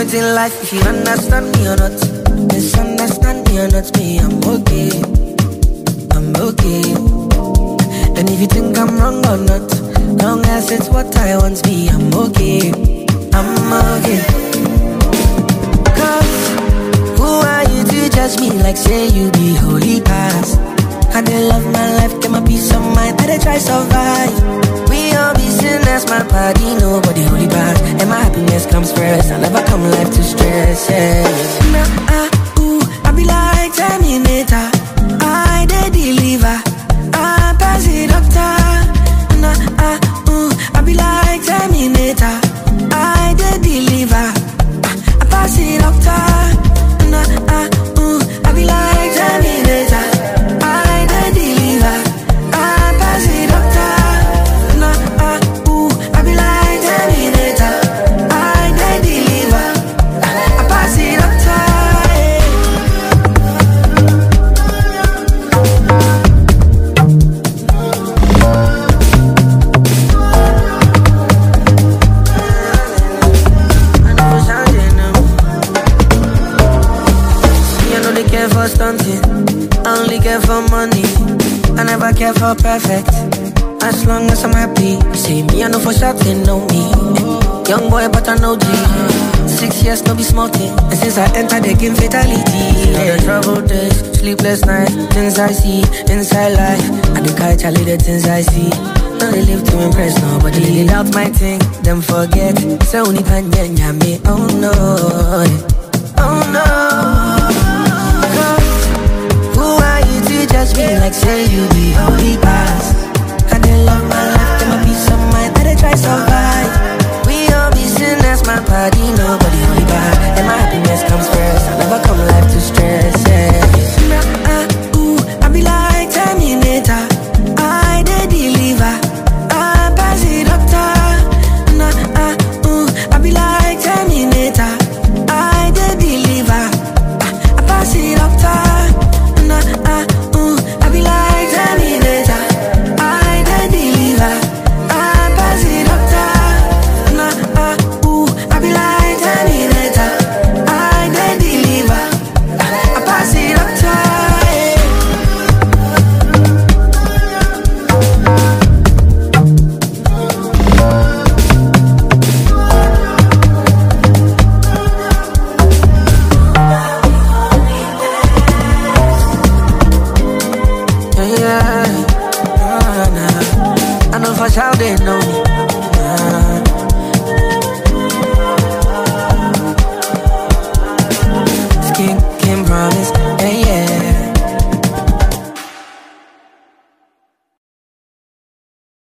in life, if you understand me or not. Misunderstand me or not, me, I'm okay. I'm okay. And if you think I'm wrong or not, long as it's what I want, me, I'm okay. I'm okay. Cause who are you to judge me like say you be holy past? I dey love my life, get my peace of mind, I dey try survive. We all be sinners, my party, nobody holy past. And my happiness comes first, I never come life to stress, yeah. I be like Terminator, I dey deliver, I pass it doctor. I be like Terminator, I dey deliver, I pass it doctor. I be like Terminator, I dey deliver, I pass it doctor. I be like Terminator, I dey deliver, I pass it doctor. For stunting, I only care for money. I never care for perfect. As long as I'm happy, say me, I know for shouting, know me. Young boy, but I know G. 6 years, no be small thing. And since I entered the game, fatality. Yeah. The troubled days, sleepless nights, things I see inside life. I do catch a little things I see. Don't they live to impress nobody. They doubt my thing, them forget. So only can me. Oh no, oh no. Judge me like say you be holy past. I dey love my life, get my peace of mind, I dey try survive. We all be sinners, my party, nobody holy bad. And my happiness comes first, I never come life to stress, yeah. I be like Terminator, I dey deliver, I pass it doctor. I be like Terminator, I dey deliver, I pass it doctor. I be like Terminator, I dey deliver, I pass it doctor. I be like Terminator, I dey deliver, I pass it doctor. I know for sure they know me. Skin can promise.